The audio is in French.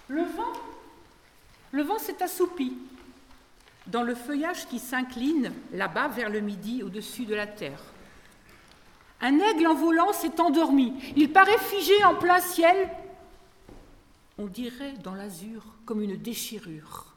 Le vent s'est assoupi dans le feuillage qui s'incline là-bas vers le midi au-dessus de la terre. Un aigle en volant s'est endormi. Il paraît figé en plein ciel. On dirait dans l'azur comme une déchirure.